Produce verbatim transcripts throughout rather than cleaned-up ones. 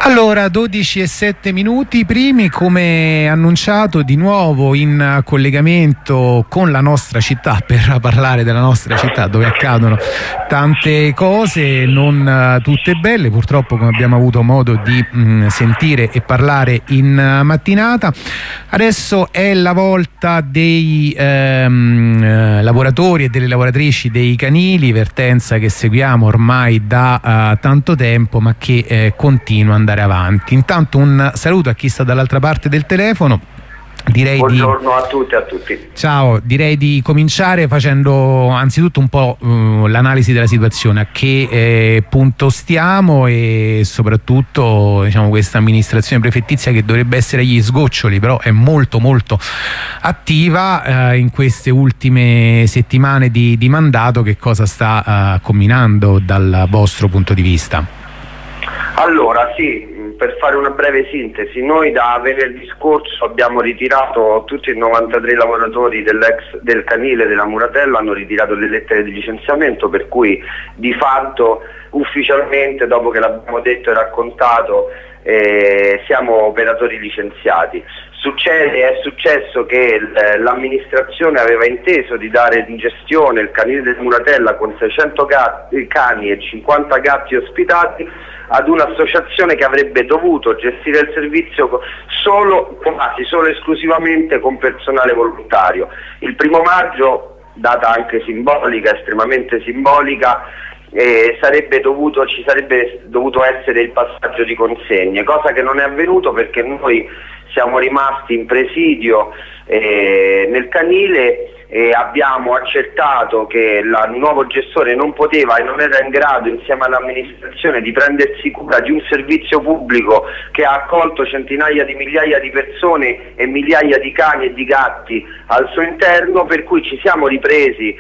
Allora, dodici e sette minuti primi, come annunciato, di nuovo in collegamento con la nostra città per parlare della nostra città, dove accadono tante cose, non uh, tutte belle, purtroppo, come abbiamo avuto modo di mh, sentire e parlare in uh, mattinata. Adesso è la volta dei ehm, eh, lavoratori e delle lavoratrici dei canili, vertenza che seguiamo ormai da uh, tanto tempo, ma che eh, continua ad andare avanti. Intanto un saluto a chi sta dall'altra parte del telefono. Direi Buongiorno di... a tutti e a tutti. Ciao, direi di cominciare facendo anzitutto un po' uh, l'analisi della situazione, a che eh, punto stiamo e soprattutto, diciamo, questa amministrazione prefettizia che dovrebbe essere agli sgoccioli, però è molto molto attiva eh, in queste ultime settimane di, di mandato. Che cosa sta uh, combinando dal vostro punto di vista? Allora, sì, per fare una breve sintesi, noi da venerdì scorso abbiamo ritirato tutti i novantatré lavoratori dell'ex del canile della Muratella, hanno ritirato le lettere di licenziamento, per cui di fatto ufficialmente, dopo che l'abbiamo detto e raccontato, eh, siamo operatori licenziati. Succede, è successo che l'amministrazione aveva inteso di dare in gestione il canile della Muratella con seicento gatti, cani e cinquanta gatti ospitati ad un'associazione che avrebbe dovuto gestire il servizio solo, quasi solo esclusivamente con personale volontario. Il primo maggio, data anche simbolica, estremamente simbolica, eh, sarebbe dovuto, ci sarebbe dovuto essere il passaggio di consegne, cosa che non è avvenuto perché noi siamo rimasti in presidio eh, nel canile e abbiamo accertato che il nuovo gestore non poteva e non era in grado, insieme all'amministrazione, di prendersi cura di un servizio pubblico che ha accolto centinaia di migliaia di persone e migliaia di cani e di gatti al suo interno, per cui ci siamo ripresi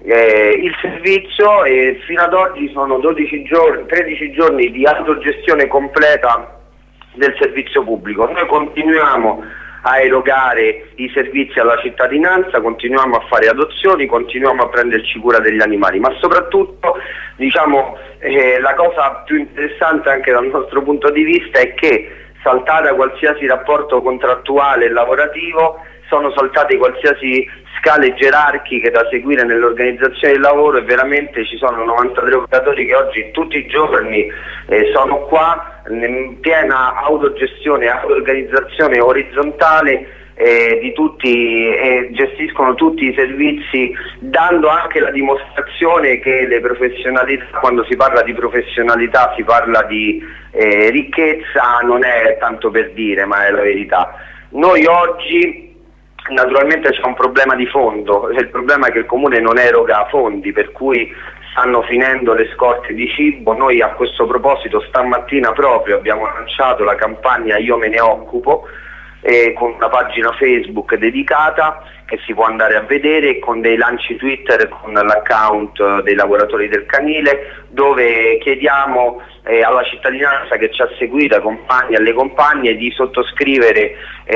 eh, il servizio e fino ad oggi sono dodici giorni, tredici giorni di autogestione completa del servizio pubblico. Noi continuiamo a erogare i servizi alla cittadinanza, continuiamo a fare adozioni, continuiamo a prenderci cura degli animali, ma soprattutto, diciamo, eh, la cosa più interessante anche dal nostro punto di vista è che, saltata qualsiasi rapporto contrattuale e lavorativo, sono saltate qualsiasi scale gerarchiche da seguire nell'organizzazione del lavoro e veramente ci sono novantatré operatori che oggi tutti i giorni eh, sono qua in piena autogestione, auto-organizzazione orizzontale eh, di tutti e eh, gestiscono tutti i servizi, dando anche la dimostrazione che le professionalità, quando si parla di professionalità si parla di eh, ricchezza, non è tanto per dire, ma è la verità. Noi oggi naturalmente c'è un problema di fondo, il problema è che il comune non eroga fondi, per cui stanno finendo le scorte di cibo. Noi a questo proposito stamattina proprio abbiamo lanciato la campagna Io me ne occupo, eh, con una pagina Facebook dedicata che si può andare a vedere, con dei lanci Twitter con l'account dei lavoratori del canile, dove chiediamo eh, alla cittadinanza che ci ha seguito, ai compagni e alle compagne, di sottoscrivere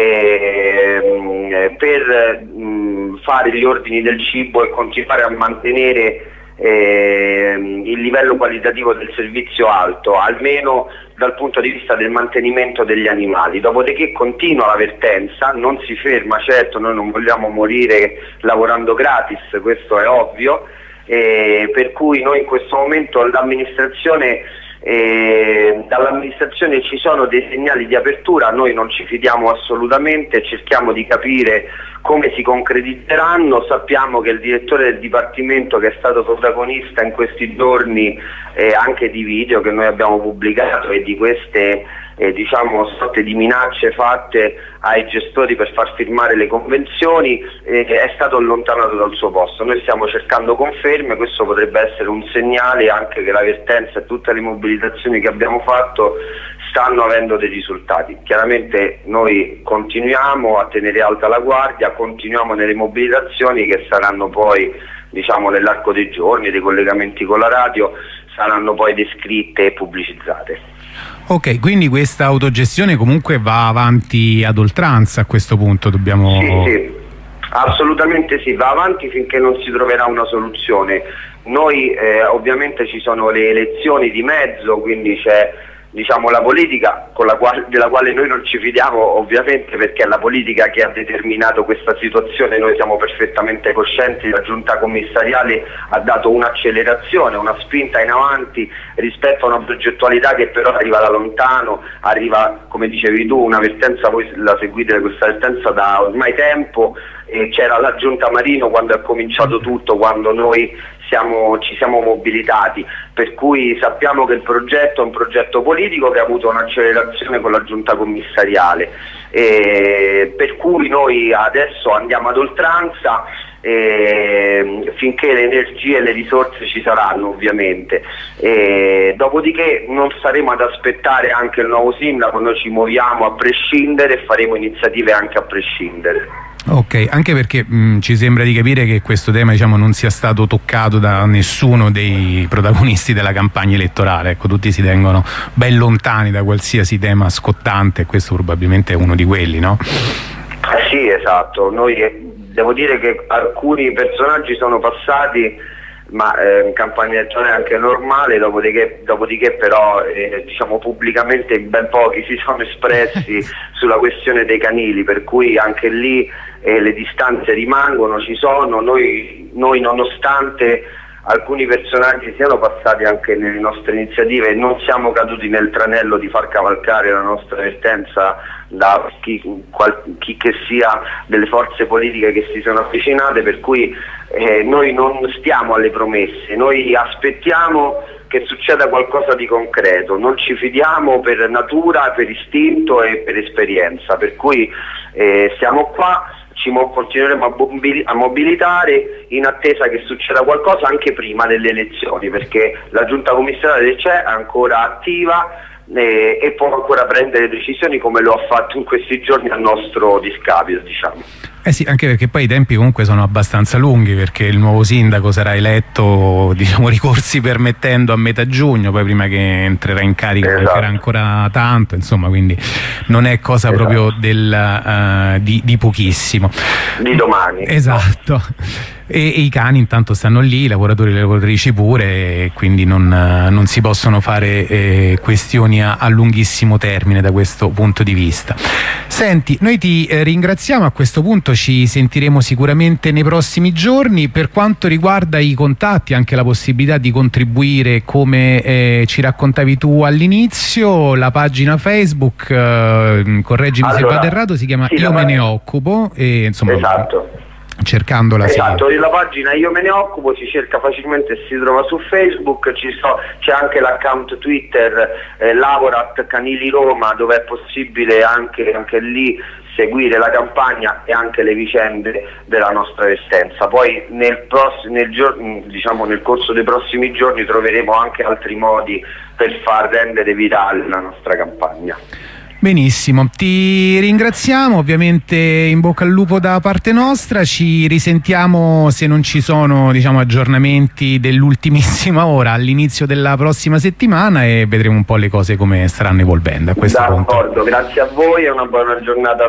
eh, per mh, fare gli ordini del cibo e continuare a mantenere eh, il livello qualitativo del servizio alto, almeno dal punto di vista del mantenimento degli animali. Dopodiché continua la vertenza, non si ferma, certo, noi non vogliamo morire lavorando gratis, questo è ovvio, eh, per cui noi in questo momento l'amministrazione eh, dall'amministrazione ci sono dei segnali di apertura, noi non ci fidiamo assolutamente, cerchiamo di capire come si concretizzeranno. Sappiamo che il direttore del dipartimento, che è stato protagonista in questi giorni eh, anche di video che noi abbiamo pubblicato e di queste eh, diciamo sorte di minacce fatte ai gestori per far firmare le convenzioni, eh, è stato allontanato dal suo posto. Noi stiamo cercando conferme, questo potrebbe essere un segnale anche che la vertenza e tutte le mobilitazioni che abbiamo fatto stanno avendo dei risultati. Chiaramente noi continuiamo a tenere alta la guardia, continuiamo nelle mobilitazioni che saranno poi, diciamo, nell'arco dei giorni, dei collegamenti con la radio, saranno poi descritte e pubblicizzate. Ok, quindi questa autogestione comunque va avanti ad oltranza a questo punto, dobbiamo... Sì, sì, assolutamente sì, va avanti finché non si troverà una soluzione. Noi eh, ovviamente ci sono le elezioni di mezzo, quindi c'è diciamo, la politica con la quale, della quale noi non ci fidiamo, ovviamente, perché è la politica che ha determinato questa situazione. Noi siamo perfettamente coscienti, la giunta commissariale ha dato un'accelerazione, una spinta in avanti rispetto a una progettualità che però arriva da lontano, arriva, come dicevi tu, una vertenza, voi la seguite questa vertenza da ormai tempo, e c'era la giunta Marino quando è cominciato tutto, quando noi siamo, ci siamo mobilitati, per cui sappiamo che il progetto è un progetto politico che ha avuto un'accelerazione con la giunta commissariale, e per cui noi adesso andiamo ad oltranza e finché le energie e le risorse ci saranno, ovviamente, e dopodiché non staremo ad aspettare anche il nuovo sindaco, noi ci muoviamo a prescindere e faremo iniziative anche a prescindere. Ok, anche perché mh, ci sembra di capire che questo tema, diciamo, non sia stato toccato da nessuno dei protagonisti della campagna elettorale, ecco, tutti si tengono ben lontani da qualsiasi tema scottante, e questo probabilmente è uno di quelli, no? Eh sì, esatto, noi eh, devo dire che alcuni personaggi sono passati, ma eh, in campagna elettorale anche normale, dopodiché, dopodiché però eh, diciamo pubblicamente ben pochi si sono espressi sulla questione dei canili, per cui anche lì eh, le distanze rimangono, ci sono, noi, noi nonostante alcuni personaggi siano passati anche nelle nostre iniziative, non siamo caduti nel tranello di far cavalcare la nostra vertenza da chi, qual, chi che sia delle forze politiche che si sono avvicinate, per cui eh, noi non stiamo alle promesse, noi aspettiamo che succeda qualcosa di concreto, non ci fidiamo per natura, per istinto e per esperienza, per cui eh, siamo qua, ci continueremo a, a mobilitare in attesa che succeda qualcosa anche prima delle elezioni, perché la giunta commissariale c'è, è ancora attiva e, e può ancora prendere decisioni, come lo ha fatto in questi giorni a nostro discapito, diciamo. Eh sì, anche perché poi i tempi comunque sono abbastanza lunghi, perché il nuovo sindaco sarà eletto, diciamo, ricorsi permettendo, a metà giugno, poi prima che entrerà in carica esatto. mancherà ancora tanto, insomma, quindi non è cosa esatto. proprio del, uh, di, di pochissimo. Di domani. Esatto. E, e i cani intanto stanno lì, i lavoratori e le lavoratrici pure, e quindi non, non si possono fare eh, questioni a, a lunghissimo termine da questo punto di vista. Senti, noi ti eh, ringraziamo, a questo punto ci sentiremo sicuramente nei prossimi giorni. Per quanto riguarda i contatti, anche la possibilità di contribuire, come eh, ci raccontavi tu all'inizio, la pagina Facebook, eh, correggimi allora, se vado errato, si chiama sì, Io me ne occupo, e insomma esatto. cercandola esatto, sì. La pagina Io me ne occupo si cerca facilmente, si trova su Facebook, so, c'è anche l'account Twitter eh, Lavorat Canili Roma, dove è possibile anche, anche lì seguire la campagna e anche le vicende della nostra vertenza. Poi nel, nel, diciamo, nel corso dei prossimi giorni troveremo anche altri modi per far rendere virale la nostra campagna. Benissimo, ti ringraziamo, ovviamente in bocca al lupo da parte nostra, ci risentiamo se non ci sono, diciamo, aggiornamenti dell'ultimissima ora all'inizio della prossima settimana, e vedremo un po' le cose come staranno evolvendo a questo punto. D'accordo, grazie a voi e una buona giornata.